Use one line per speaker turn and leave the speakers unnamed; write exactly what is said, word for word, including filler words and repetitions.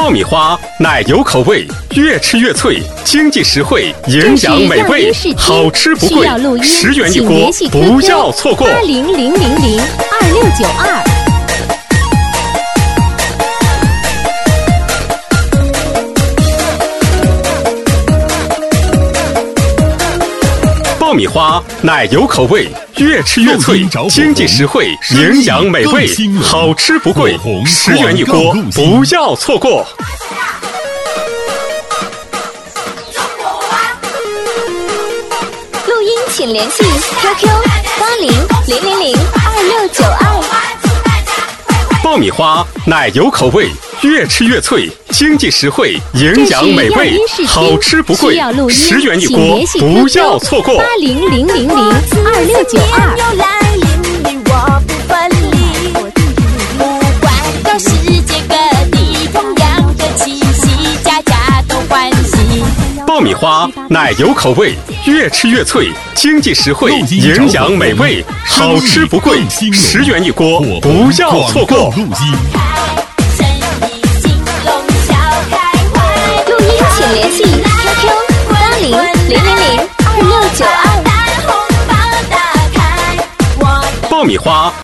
爆米花奶油口味，越吃越脆，经济实惠，营养美味，好吃不贵，十元一锅，不要错过。
八零零零零二六九二。
爆米花奶油口味，越吃越脆，经济实惠，营养美味，好吃不贵，十元一锅，不要错过。
录音请联系 Q Q 八零零零零二六九二。
爆米花奶油口味，越吃越脆，经济实惠，营养美味，好吃不贵，十元一锅，不要错过。
八零零零零二六九二。
爆米花奶油口味，越吃越脆，经济实惠，营养美味，好吃不贵，十元一锅，不要错过。
录音请联系 Q Q 八零零零零二六九二。
爆米花